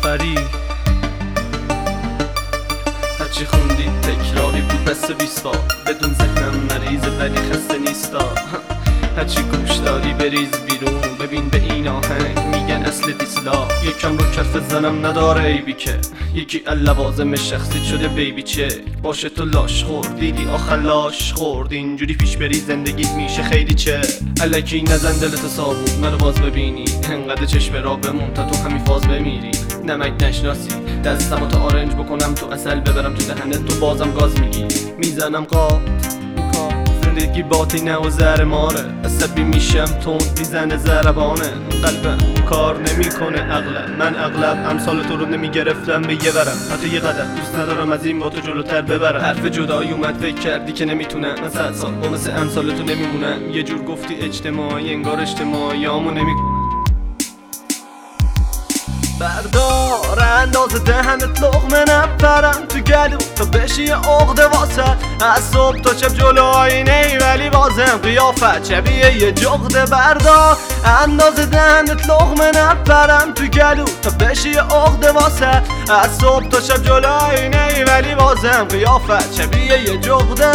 جعفری. هرچی خوندی تکراری بود بس 20 بار، بدون ذهنم مریضه ولی خسته نیستا. هرچی گوش داری بریز بیرون، ببین به این آهنگ میگن اصل دیسلا. یکم رو کف زنم نداره ایبی که یکی لوازم شخصی شده بیبی چه باشه. تو لاش خورد دیدی آخر لاش خورد، اینجوری پیش بری زندگیت میشه خیلی چه. الکی نزن دلت صابون منو باز ببینی، انقدر چشم را بمون تا تو همین فاز بمیری. نمک نشناسی دستمو تا آرنج بکنم تو اصل ببرم تو دهنت، تو بازم گاز میگی میزنم قاط. زندگی باطینه و زهر ماره، عصبی میشم تون میزنه ضربانه. قلبم کار نمیکنه عقلم، من اغلب امثال تو رو نمیگرفتم به یه ورم. حتی یه قدم دوست ندارم از این با تو جلوتر ببرم. حرف جدایی اومد فکر کردی که نمیتونم، من 100 سال با مثل امثال تو نمیمونم. یه جور گفتی اجتماعی انگار اجتماعیامو نمیکنم. بردار انداز دهنت لقمه نپرم تو گلو تا بشی یه عقده واسه. از صبح تا شب جلو آینه ولی بازم قیافت شبیه یه جغده. بردار انداز دهنت لقمه نپرم تو گلو تا بشی یه عقده واسه. از صبح تا شب جلو آینه ولی بازم قیافت شبیه یه جغده.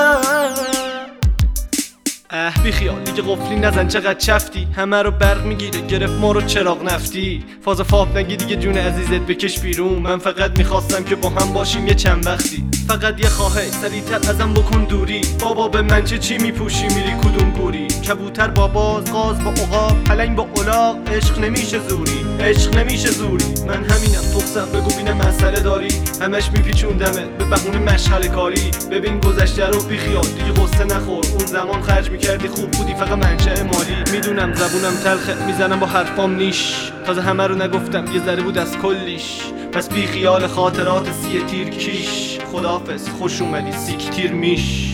بی خیال دیگه قفلی نزن چقدر چفتی، همه رو برق میگیره گرفت ما رو چراغ نفتی. فاز فاف نگی دیگه جون عزیزت بکش بیرون، من فقط میخواستم که با هم باشیم یه چند وقتی. فقط یه خواهش سریعتر ازم بکن دوری، بابا به من چی میپوشی میری کدوم گوری. کبوتر با باز غاز با عقاب پلنگ با الاغ، عشق نمیشه زوری عشق نمیشه زوری. من همینم تخصم بگو بینه مسئله داری، همش میپیچوندمت به بهونه مشغله کاری. ببین گذشته رو بی خیال دیگه قصه نخور، اون زمان خرج میکردی خوب بودی فقط منشأ مالی. میدونم زبونم تلخه میزنم با حرفام نیش، تازه همه رو نگفتم یه ذره بود از کلیش. پس بی خیال خاطرات سی تیر کیش، خداحافظ خوش اومدی سیک تیر میش.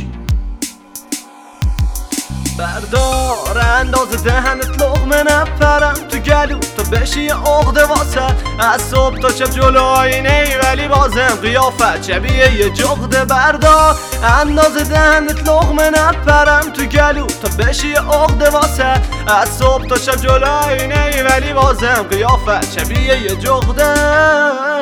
بردار انداز دهنت لقمه نپرم تو گلو تا بشی یه عقده واسه. از صبح تا شب جلو آینه ولی بازم قیافت شبیه یه جغده. بردار انداز دهنت لقمه نپرم تو گلو تا بشی یه عقده واسه. از صبح تا شب جلو آینه ولی بازم قیافت شبیه یه جغده.